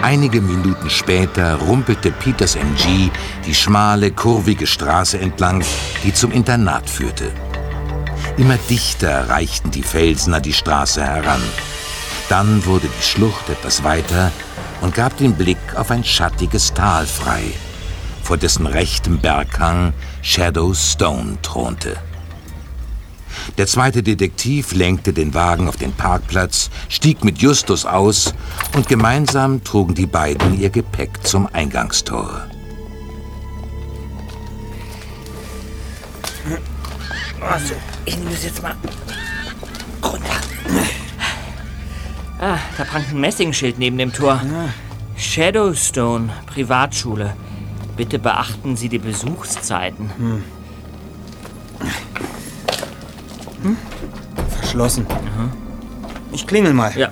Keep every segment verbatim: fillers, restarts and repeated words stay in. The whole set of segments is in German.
Einige Minuten später rumpelte Peters M G die schmale, kurvige Straße entlang, die zum Internat führte. Immer dichter reichten die Felsen an die Straße heran. Dann wurde die Schlucht etwas weiter und gab den Blick auf ein schattiges Tal frei, vor dessen rechtem Berghang Shadow Stone thronte. Der zweite Detektiv lenkte den Wagen auf den Parkplatz, stieg mit Justus aus und gemeinsam trugen die beiden ihr Gepäck zum Eingangstor. Also, ich nehme das jetzt mal runter. Ah, da prangt ein Messingschild neben dem Tor. Ja. Shadowstone, Privatschule. Bitte beachten Sie die Besuchszeiten. Hm. Hm? Verschlossen. Mhm. Ich klingel mal. Ja.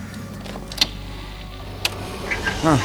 Ah.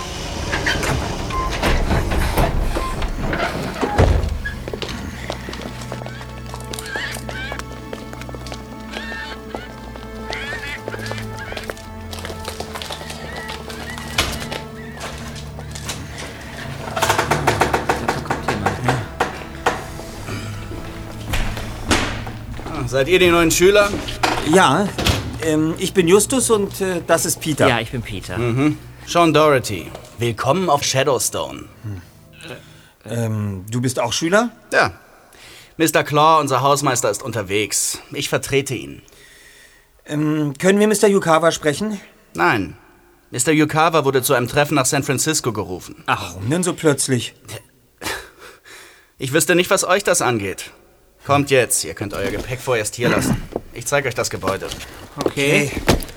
Seid ihr die neuen Schüler? Ja, ähm, ich bin Justus und äh, das ist Peter. Ja, ich bin Peter. Mhm. Sean Doherty. Willkommen auf Shadowstone. Hm. Ähm, du bist auch Schüler? Ja. Mister Claw, unser Hausmeister, ist unterwegs. Ich vertrete ihn. Ähm, können wir Mister Yukawa sprechen? Nein. Mister Yukawa wurde zu einem Treffen nach San Francisco gerufen. Ach, warum denn so plötzlich? Ich wüsste nicht, was euch das angeht. Kommt jetzt, ihr könnt euer Gepäck vorerst hier lassen. Ich zeige euch das Gebäude. Okay.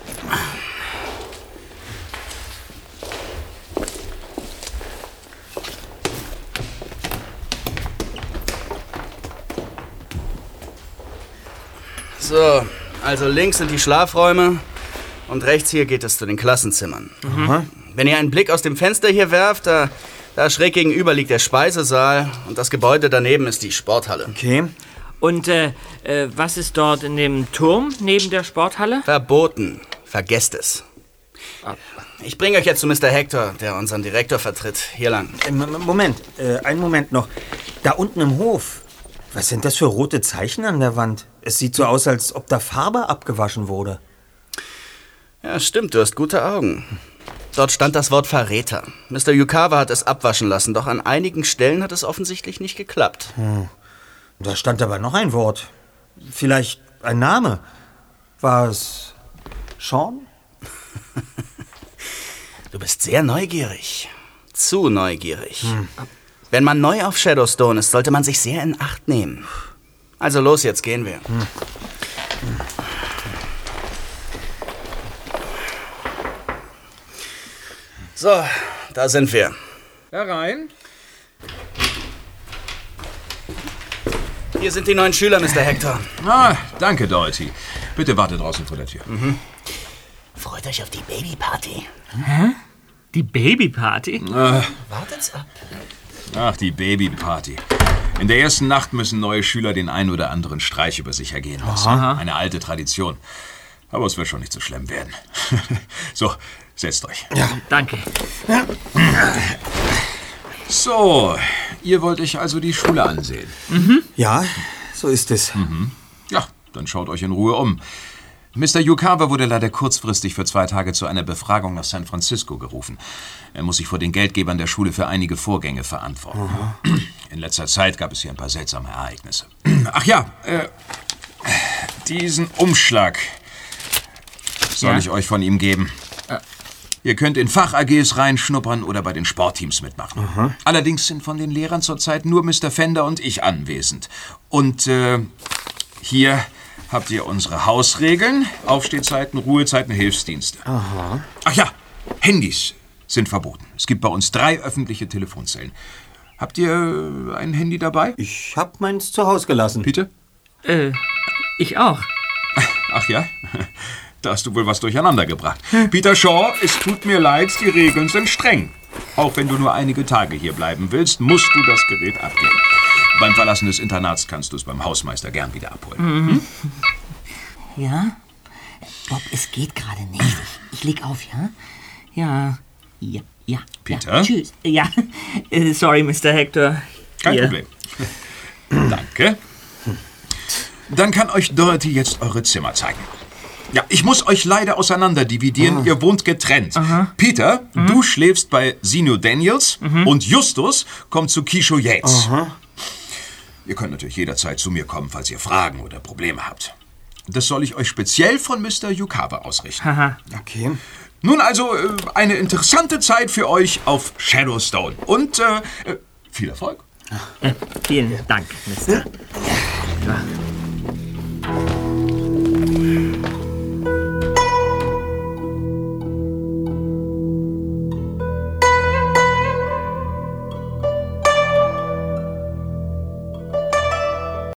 So, also links sind die Schlafräume und rechts hier geht es zu den Klassenzimmern. Mhm. Wenn ihr einen Blick aus dem Fenster hier werft, da, da schräg gegenüber liegt der Speisesaal und das Gebäude daneben ist die Sporthalle. Okay. Und äh, äh, was ist dort in dem Turm neben der Sporthalle? Verboten. Vergesst es. Ah. Ich bringe euch jetzt zu Mister Hector, der unseren Direktor vertritt. Hier lang. Äh, Moment, äh, einen Moment noch. Da unten im Hof. Was sind das für rote Zeichen an der Wand? Es sieht so aus, als ob da Farbe abgewaschen wurde. Ja, stimmt, du hast gute Augen. Dort stand das Wort Verräter. Mister Yukawa hat es abwaschen lassen, doch an einigen Stellen hat es offensichtlich nicht geklappt. Hm. Da stand aber noch ein Wort. Vielleicht ein Name. War es Sean? Du bist sehr neugierig. Zu neugierig. Hm. Wenn man neu auf Shadowstone ist, sollte man sich sehr in Acht nehmen. Also los, jetzt gehen wir. Hm. So, da sind wir. Herein. Hier sind die neuen Schüler, Mister Hector. Ah, danke, Doherty. Bitte warte draußen vor der Tür. Mhm. Freut euch auf die Babyparty. Hä? Die Babyparty? Äh, Wartet's ab. Ach, die Babyparty. In der ersten Nacht müssen neue Schüler den einen oder anderen Streich über sich ergehen lassen. Aha. Eine alte Tradition. Aber es wird schon nicht so schlimm werden. So, setzt euch. Ja, danke. Ja. So, ihr wollt euch also die Schule ansehen. Mhm. Ja, so ist es. Mhm. Ja, dann schaut euch in Ruhe um. Mister Yukawa wurde leider kurzfristig für zwei Tage zu einer Befragung nach San Francisco gerufen. Er muss sich vor den Geldgebern der Schule für einige Vorgänge verantworten. Aha. In letzter Zeit gab es hier ein paar seltsame Ereignisse. Ach ja, äh, diesen Umschlag soll ja. ich euch von ihm geben. Äh. Ihr könnt in Fach-A Gs reinschnuppern oder bei den Sportteams mitmachen. Aha. Allerdings sind von den Lehrern zurzeit nur Mister Fender und ich anwesend. Und äh, hier habt ihr unsere Hausregeln, Aufstehzeiten, Ruhezeiten, Hilfsdienste. Aha. Ach ja, Handys sind verboten. Es gibt bei uns drei öffentliche Telefonzellen. Habt ihr ein Handy dabei? Ich hab meins zu Hause gelassen. Peter? Äh, ich auch. Ach ja? Da hast du wohl was durcheinander gebracht. Hm. Peter Shaw, es tut mir leid, die Regeln sind streng. Auch wenn du nur einige Tage hier bleiben willst, musst du das Gerät abgeben. Beim Verlassen des Internats kannst du es beim Hausmeister gern wieder abholen. Mhm. Hm? Ja? Bob, es geht gerade nicht. Ich, ich leg auf, ja? Ja. Ja. Ja. Peter? Ja, tschüss. Ja, äh, sorry, Mister Hector. Kein Hier. Problem. Danke. Dann kann euch Dorothy jetzt eure Zimmer zeigen. Ja, ich muss euch leider auseinander dividieren. Ah. Ihr wohnt getrennt. Aha. Peter, Mhm. du schläfst bei Sino Daniels und Justus kommt zu Keisho Yates. Aha. Ihr könnt natürlich jederzeit zu mir kommen, falls ihr Fragen oder Probleme habt. Das soll ich euch speziell von Mister Yukawa ausrichten. Aha. Okay. Nun also, äh, eine interessante Zeit für euch auf Shadowstone. Und äh, äh, viel Erfolg. Äh, vielen Dank, Mister Ja.